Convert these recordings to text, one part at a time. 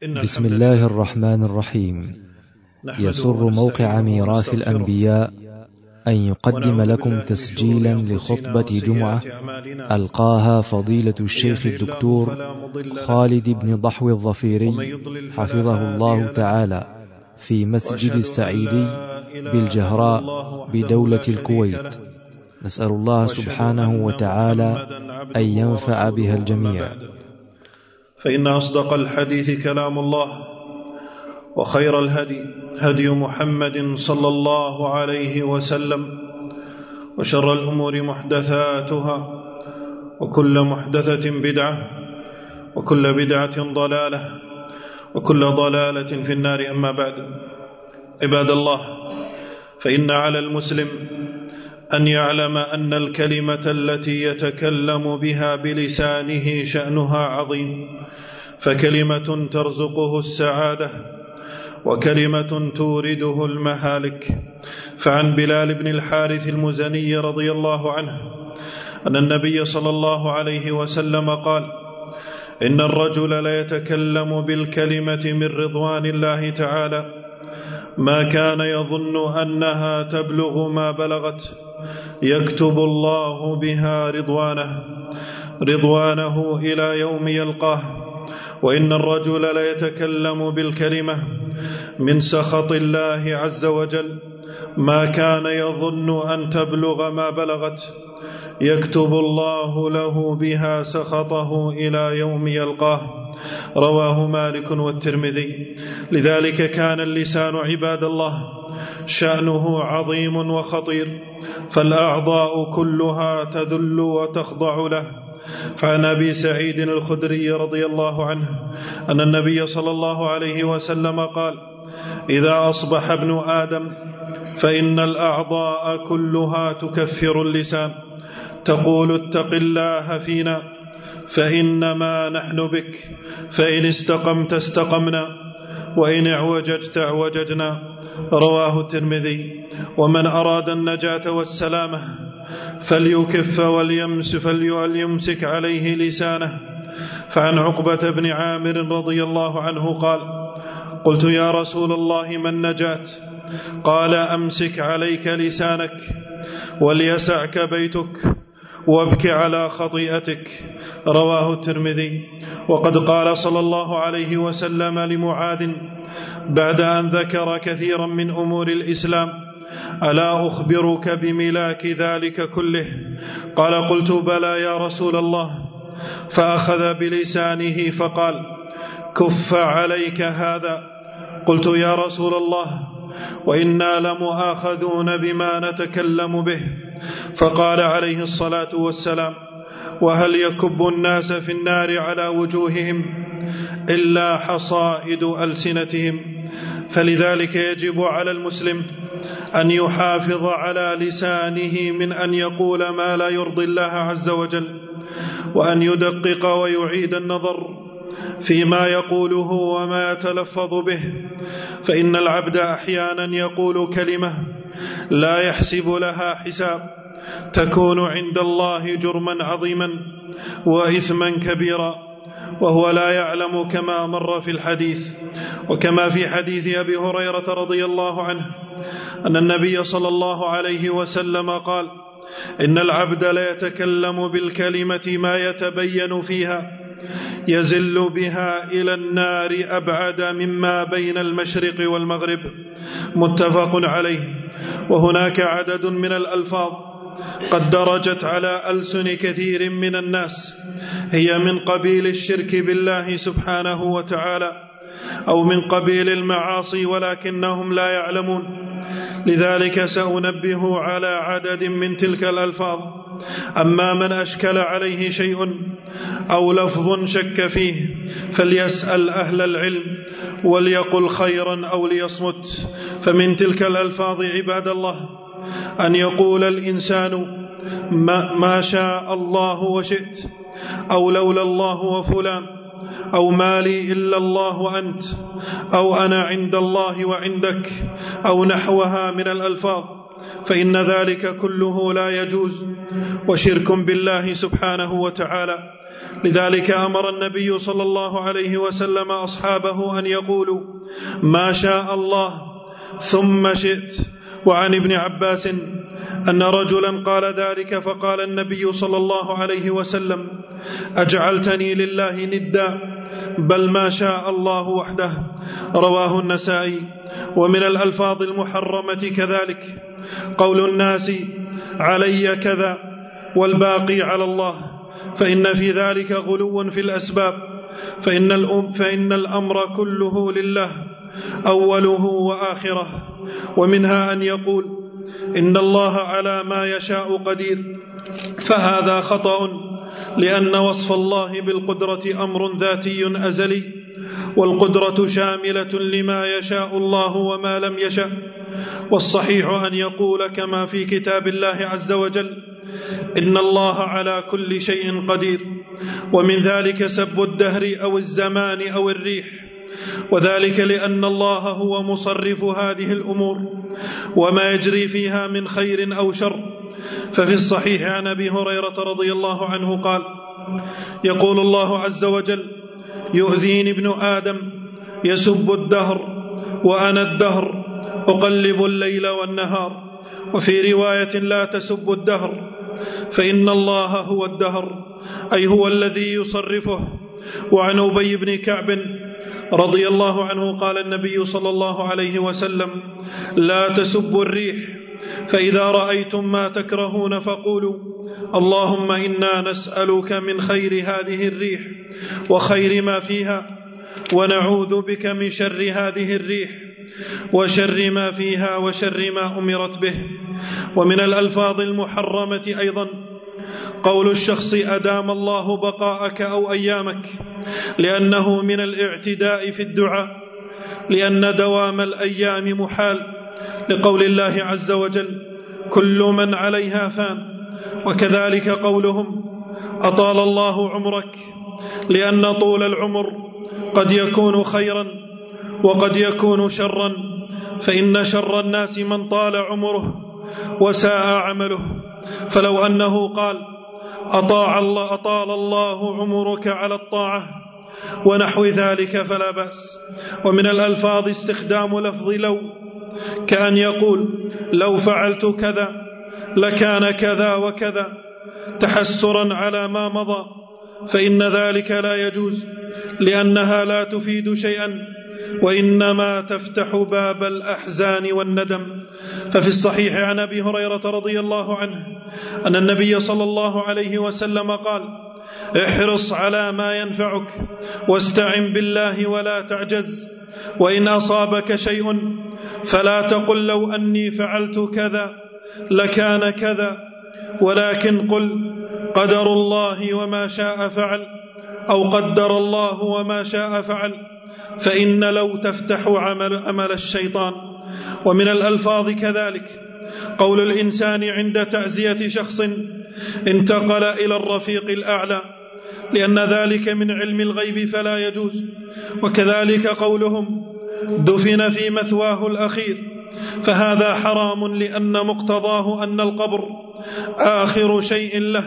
بسم الله الرحمن الرحيم. يسر موقع ميراث الأنبياء أن يقدم لكم تسجيلا لخطبة جمعة ألقاها فضيلة الشيخ الدكتور خالد بن ضحو الظفيري حفظه الله تعالى في مسجد السعيدي بالجهراء بدولة الكويت. نسأل الله سبحانه وتعالى أن ينفع بها الجميع. فإن أصدق الحديث كلام الله، وخير الهدي هدي محمد صلى الله عليه وسلم، وشر الأمور محدثاتها، وكل محدثة بدعة، وكل بدعة ضلالة، وكل ضلالة في النار. أما بعد، عباد الله، فإن على المسلم أن يعلم أن الكلمة التي يتكلم بها بلسانه شأنها عظيم، فكلمة ترزقه السعادة، وكلمة تورده المهالك. فعن بلال بن الحارث المزني رضي الله عنه أن النبي صلى الله عليه وسلم قال: إن الرجل ليتكلم بالكلمة من رضوان الله تعالى ما كان يظن أنها تبلغ ما بلغت، يكتب الله بها رضوانه إلى يوم يلقاه. وإن الرجل ليتكلم بالكلمة من سخط الله عز وجل ما كان يظن أن تبلغ ما بلغت، يكتب الله له بها سخطه إلى يوم يلقاه. رواه مالك والترمذي. لذلك كان اللسان عباد الله شأنه عظيم وخطير، فالأعضاء كلها تذل وتخضع له. فعن أبي سعيد الخدري رضي الله عنه أن النبي صلى الله عليه وسلم قال: إذا أصبح ابن آدم فإن الأعضاء كلها تكفر اللسان، تقول: اتق الله فينا فإنما نحن بك، فإن استقمت استقمنا، وإن اعوججت اعوججنا. رواه الترمذي. ومن أراد النجاة والسلامة فليكف وليمسك عليه لسانه. فعن عقبة بن عامر رضي الله عنه قال: قلت: يا رسول الله، ما النجاة؟ قال: أمسك عليك لسانك، وليسعك بيتك، وابك على خطيئتك. رواه الترمذي. وقد قال صلى الله عليه وسلم لمعاذ بعد أن ذكر كثيرا من أمور الإسلام: ألا أخبرك بملاك ذلك كله؟ قال: قلت: بلى يا رسول الله. فأخذ بلسانه فقال: كف عليك هذا. قلت: يا رسول الله، وإنا لمؤاخذون بما نتكلم به. فقال عليه الصلاة والسلام: وهل يكب الناس في النار على وجوههم إلا حصائد ألسنتهم؟ فلذلك يجب على المسلم أن يحافظ على لسانه من أن يقول ما لا يرضي الله عز وجل، وأن يدقق ويعيد النظر فيما يقوله وما يتلفظ به. فإن العبد أحيانا يقول كلمة لا يحسب لها حساب، تكون عند الله جرما عظيما وإثما كبيرا، وهو لا يعلم، كما مر في الحديث. وكما في حديث أبي هريرة رضي الله عنه أن النبي صلى الله عليه وسلم قال: إن العبد ليتكلم بالكلمة ما يتبين فيها، يزل بها إلى النار أبعد مما بين المشرق والمغرب. متفق عليه. وهناك عدد من الألفاظ قد درجت على ألسن كثير من الناس، هي من قبيل الشرك بالله سبحانه وتعالى، أو من قبيل المعاصي، ولكنهم لا يعلمون. لذلك سأنبه على عدد من تلك الألفاظ. أما من أشكل عليه شيء أو لفظ شك فيه فليسأل أهل العلم، وليقل خيرا أو ليصمت. فمن تلك الألفاظ عباد الله أن يقول الإنسان ما شاء الله وشئت، أو لولا الله وفلان، أو ما لي إلا الله وأنت، أو أنا عند الله وعندك، أو نحوها من الألفاظ. فإن ذلك كله لا يجوز، وشرك بالله سبحانه وتعالى، لذلك أمر النبي صلى الله عليه وسلم أصحابه أن يقولوا ما شاء الله ثم شئت. وعن ابن عباس أن رجلا قال ذلك فقال النبي صلى الله عليه وسلم أجعلتني لله ندا؟ بل ما شاء الله وحده. رواه النسائي. ومن الألفاظ المحرمة كذلك قول الناس علي كذا والباقي على الله، فإن في ذلك غلو في الأسباب، فإن الأمر كله لله أوله وآخره. ومنها أن يقول إن الله على ما يشاء قدير، فهذا خطأ، لأن وصف الله بالقدرة أمر ذاتي أزلي، والقدرة شاملة لما يشاء الله وما لم يشاء. والصحيح أن يقول كما في كتاب الله عز وجل إن الله على كل شيء قدير، ومن ذلك سب الدهر أو الزمان أو الريح، وذلك لأن الله هو مصرف هذه الأمور وما يجري فيها من خير أو شر. ففي الصحيح عن أبي هريرة رضي الله عنه قال يقول الله عز وجل يؤذيني ابن آدم يسب الدهر وأنا الدهر أقلب الليل والنهار. وفي رواية لا تسب الدهر فإن الله هو الدهر، أي هو الذي يصرفه. وعن أبي بن كعب رضي الله عنه قال النبي صلى الله عليه وسلم لا تسبوا الريح، فإذا رأيتم ما تكرهون فقولوا اللهم إنا نسألك من خير هذه الريح وخير ما فيها، ونعوذ بك من شر هذه الريح وشر ما فيها وشر ما أمرت به. ومن الألفاظ المحرمة أيضا قول الشخص أدام الله بقاءك أو أيامك، لأنه من الاعتداء في الدعاء، لأن دوام الأيام محال، لقول الله عز وجل كل من عليها فان. وكذلك قولهم أطال الله عمرك، لأن طول العمر قد يكون خيرا وقد يكون شرا، فإن شر الناس من طال عمره وساء عمله. فلو أنه قال أطال الله عمرك على الطاعة ونحو ذلك فلا بأس. ومن الألفاظ استخدام لفظ لو، كأن يقول لو فعلت كذا لكان كذا وكذا، تحسرا على ما مضى، فإن ذلك لا يجوز، لأنها لا تفيد شيئا وإنما تفتح باب الأحزان والندم. ففي الصحيح عن أبي هريرة رضي الله عنه أن النبي صلى الله عليه وسلم قال احرص على ما ينفعك واستعن بالله ولا تعجز، وإن أصابك شيء فلا تقل لو أني فعلت كذا لكان كذا، ولكن قل قدر الله وما شاء فعل، أو قدر الله وما شاء فعل، فإن لو تفتح عمل الشيطان. ومن الألفاظ كذلك قول الإنسان عند تعزية شخص انتقل إلى الرفيق الأعلى، لأن ذلك من علم الغيب فلا يجوز. وكذلك قولهم دفن في مثواه الأخير، فهذا حرام، لأن مقتضاه أن القبر آخر شيء له،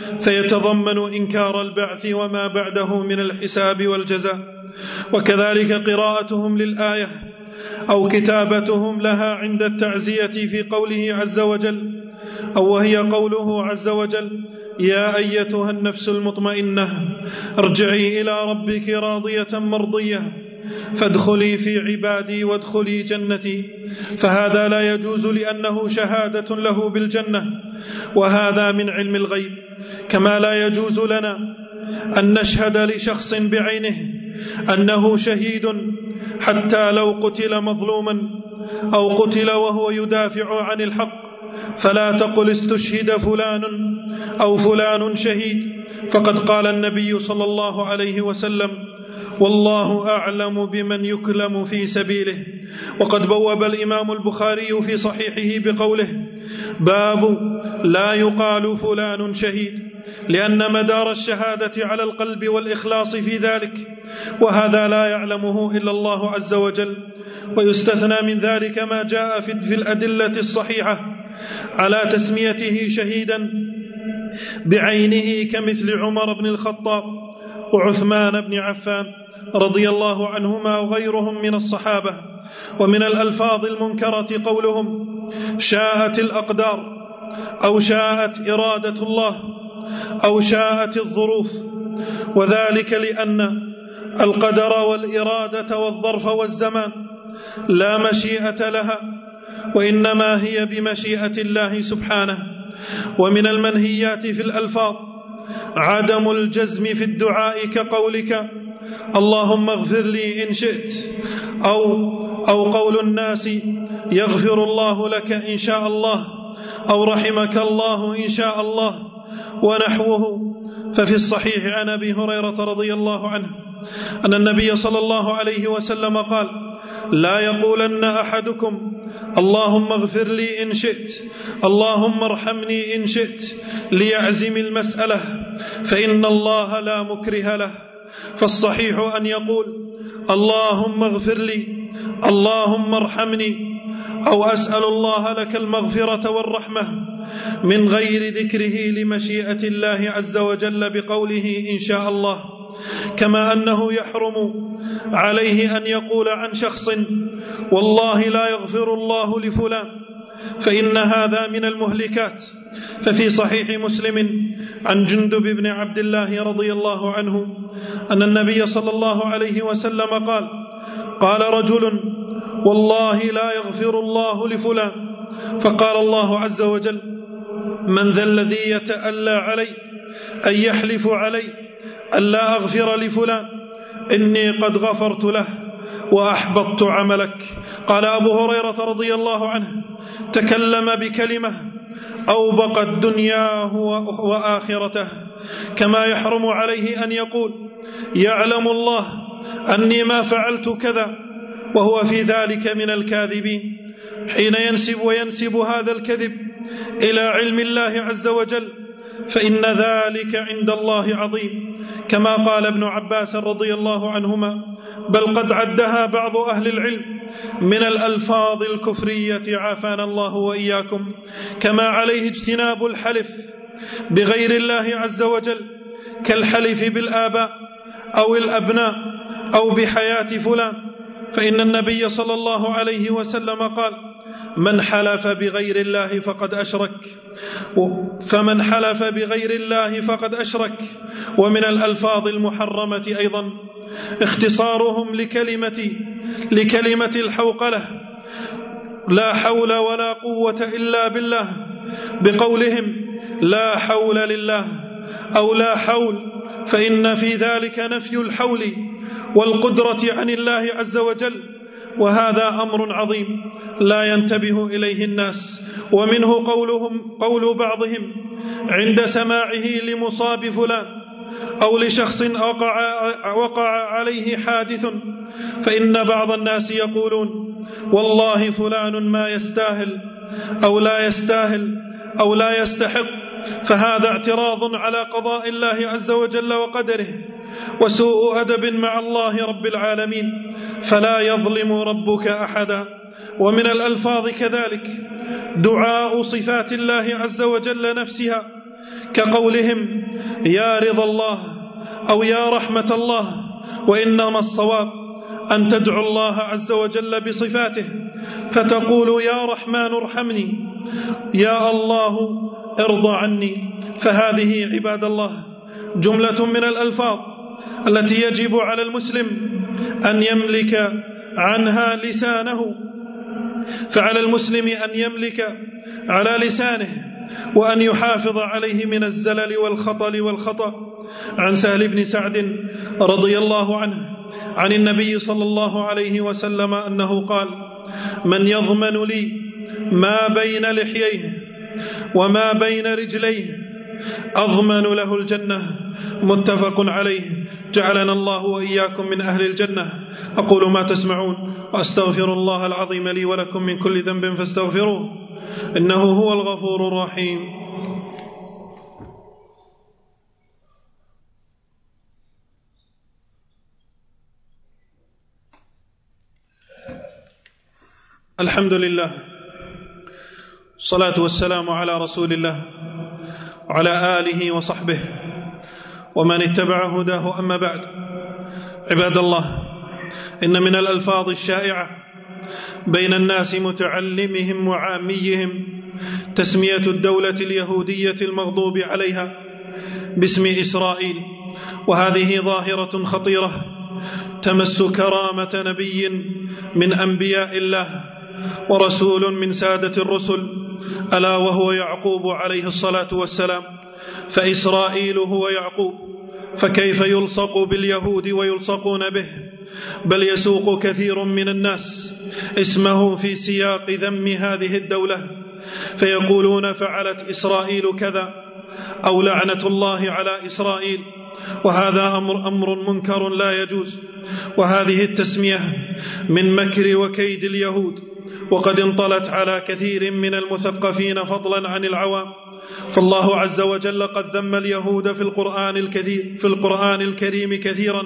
فيتضمن إنكار البعث وما بعده من الحساب والجزاء. وكذلك قراءتهم للآية أو كتابتهم لها عند التعزية في قوله عز وجل، أو وهي قوله عز وجل يا أيتها النفس المطمئنة ارجعي إلى ربك راضية مرضية فادخلي في عبادي وادخلي جنتي. فهذا لا يجوز، لأنه شهادة له بالجنة، وهذا من علم الغيب. كما لا يجوز لنا أن نشهد لشخص بعينه أنه شهيد حتى لو قتل مظلوما أو قتل وهو يدافع عن الحق، فلا تقل استشهد فلان أو فلان شهيد، فقد قال النبي صلى الله عليه وسلم والله أعلم بمن يكلم في سبيله. وقد بوب الإمام البخاري في صحيحه بقوله باب لا يقال فلان شهيد، لأن مدار الشهادة على القلب والإخلاص في ذلك، وهذا لا يعلمه إلا الله عز وجل. ويستثنى من ذلك ما جاء في الأدلة الصحيحة على تسميته شهيدا بعينه كمثل عمر بن الخطاب وعثمان بن عفان رضي الله عنهما وغيرهم من الصحابة. ومن الألفاظ المنكرة قولهم شاءت الأقدار، أو شاءت إرادة الله، أو شاءت الظروف، وذلك لأن القدر والإرادة والظرف والزمان لا مشيئة لها، وإنما هي بمشيئة الله سبحانه. ومن المنهيات في الألفاظ عدم الجزم في الدعاء كقولك اللهم اغفر لي إن شئت، أو قول الناس يغفر الله لك إن شاء الله، أو رحمك الله إن شاء الله ونحوه. ففي الصحيح عن أبي هريرة رضي الله عنه أن النبي صلى الله عليه وسلم قال لا يقولن أحدكم اللهم اغفر لي إن شئت، اللهم ارحمني إن شئت، ليعزم المسألة، فإن الله لا مكره له. فالصحيح أن يقول اللهم اغفر لي، اللهم ارحمني، أو أسأل الله لك المغفرة والرحمة، من غير ذكره لمشيئة الله عز وجل بقوله إن شاء الله. كما أنه يحرم عليه أن يقول عن شخص والله لا يغفر الله لفلان، فإن هذا من المهلكات. ففي صحيح مسلم عن جندب بن عبد الله رضي الله عنه أن النبي صلى الله عليه وسلم قال رجل والله لا يغفر الله لفلان، فقال الله عز وجل من ذا الذي يتألى علي أن يحلف علي ألا أغفر لفلان، إني قد غفرت له وأحبطت عملك. قال أبو هريرة رضي الله عنه تكلم بكلمة أوبقت دنياه وآخرته. كما يحرم عليه أن يقول يعلم الله أني ما فعلت كذا، وهو في ذلك من الكاذبين، حين ينسب هذا الكذب إلى علم الله عز وجل، فإن ذلك عند الله عظيم. كما قال ابن عباس رضي الله عنهما بل قد عدها بعض أهل العلم من الألفاظ الكفرية عافانا الله وإياكم. كما عليه اجتناب الحلف بغير الله عز وجل كالحلف بالآباء أو الأبناء أو بحياة فلان، فإن النبي صلى الله عليه وسلم قال من حلف بغير الله فقد أشرك، فمن حلف بغير الله فقد أشرك. ومن الألفاظ المحرمة أيضا اختصارهم لكلمة الحوقلة لا حول ولا قوة إلا بالله بقولهم لا حول لله أو لا حول، فإن في ذلك نفي الحول والقدرة عن الله عز وجل، وهذا أمر عظيم لا ينتبه إليه الناس. ومنه قول بعضهم عند سماعه لمصاب فلان أو لشخص وقع عليه حادث، فإن بعض الناس يقولون والله فلان ما يستاهل أو لا يستاهل أو لا يستحق، فهذا اعتراض على قضاء الله عز وجل وقدره وسوء أدب مع الله رب العالمين، فلا يظلم ربك أحدا. ومن الألفاظ كذلك دعاء صفات الله عز وجل نفسها كقولهم يا رضا الله أو يا رحمة الله، وإنما الصواب أن تدعو الله عز وجل بصفاته فتقول يا رحمن ارحمني، يا الله ارضى عني. فهذه عباد الله جملة من الألفاظ التي يجب على المسلم أن يملك عنها لسانه، فعلى المسلم أن يملك على لسانه وأن يحافظ عليه من الزلل والخطل والخطأ. عن سهل بن سعد رضي الله عنه عن النبي صلى الله عليه وسلم أنه قال من يضمن لي ما بين لحييه وما بين رجليه أضمن له الجنة. متفق عليه. جعلنا الله وإياكم من أهل الجنة. أقول ما تسمعون وأستغفر الله العظيم لي ولكم من كل ذنب فاستغفروه إنه هو الغفور الرحيم. الحمد لله، الصلاة والسلام على رسول الله وعلى آله وصحبه ومن اتبع هداه. أما بعد، عباد الله، إن من الألفاظ الشائعة بين الناس متعلمهم وعاميهم تسمية الدولة اليهودية المغضوب عليها باسم إسرائيل، وهذه ظاهرة خطيرة تمس كرامة نبي من أنبياء الله ورسول من سادة الرسل، ألا وهو يعقوب عليه الصلاة والسلام. فإسرائيل هو يعقوب، فكيف يلصق باليهود ويلصقون به؟ بل يسوق كثير من الناس اسمه في سياق ذم هذه الدولة، فيقولون فعلت إسرائيل كذا، أو لعنة الله على إسرائيل، وهذا أمر منكر لا يجوز. وهذه التسمية من مكر وكيد اليهود، وقد انطلت على كثير من المثقفين فضلا عن العوام. فالله عز وجل قد ذم اليهود في القرآن الكريم كثيرا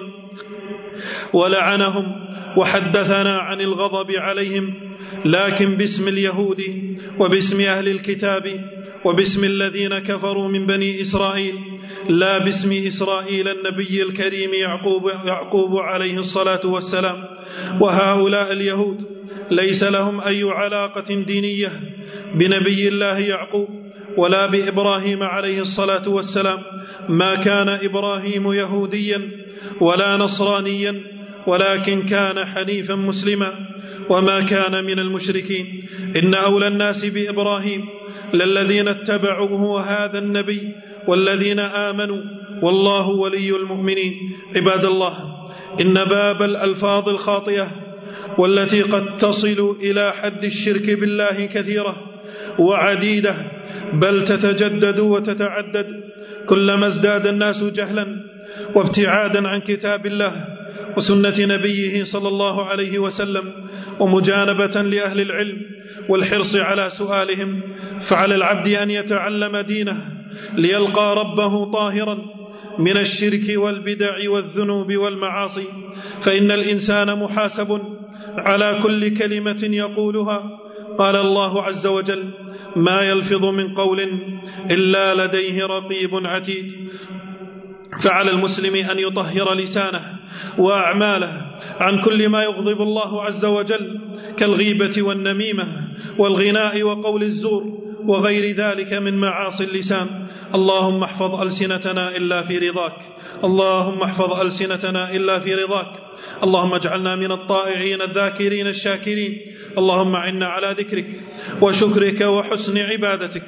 ولعنهم، وحدثنا عن الغضب عليهم، لكن باسم اليهود وباسم أهل الكتاب وباسم الذين كفروا من بني إسرائيل، لا باسم إسرائيل النبي الكريم يعقوب عليه الصلاة والسلام. وهؤلاء اليهود ليس لهم أي علاقة دينية بنبي الله يعقوب ولا بإبراهيم عليه الصلاة والسلام. ما كان إبراهيم يهوديا ولا نصرانيا، ولكن كان حنيفا مسلما وما كان من المشركين. إن أولى الناس بإبراهيم للذين اتبعوه هذا النبي والذين آمنوا، والله ولي المؤمنين. عباد الله، إن باب الألفاظ الخاطئة والتي قد تصل إلى حد الشرك بالله كثيرة وعديدة، بل تتجدد وتتعدد كلما ازداد الناس جهلا وابتعادا عن كتاب الله وسنة نبيه صلى الله عليه وسلم، ومجانبة لأهل العلم والحرص على سؤالهم. فعلى العبد أن يتعلم دينه ليلقى ربه طاهرا من الشرك والبدع والذنوب والمعاصي، فإن الإنسان محاسب على كل كلمة يقولها. قال الله عز وجل: ما يلفظ من قول إلا لديه رقيب عتيد. فعلى المسلم أن يطهر لسانه وأعماله عن كل ما يغضب الله عز وجل، كالغيبة والنميمة والغناء وقول الزور وغير ذلك من معاصي اللسان. اللهم احفظ ألسنتنا إلا في رضاك، اللهم احفظ ألسنتنا إلا في رضاك. اللهم اجعلنا من الطائعين الذاكرين الشاكرين. اللهم أعنا على ذكرك وشكرك وحسن عبادتك.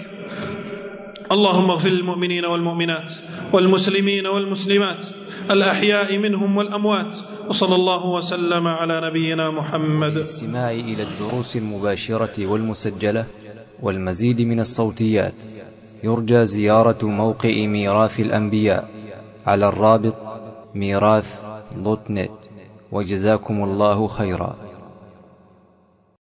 اللهم اغفر للمؤمنين والمؤمنات والمسلمين والمسلمات الأحياء منهم والأموات، وصلى الله وسلم على نبينا محمد. للاستماع إلى الدروس المباشرة والمسجلة والمزيد من الصوتيات يرجى زيارة موقع ميراث الأنبياء على الرابط ميراث.net. وجزاكم الله خيرا.